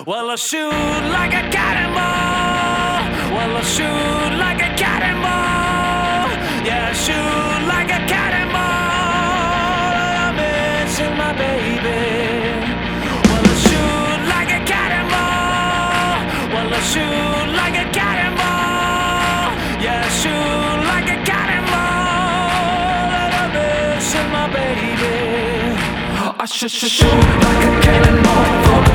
Well, I shoot like a cannonball. Well, I shoot like a cannonball. Yeah, I shoot like a cannonball. I'm missing my baby. Well, I shoot like a cannonball. Well, I shoot like a cannonball. Yeah, I shoot like a cannonball. I'm missing my baby. I shoot like a cannonball.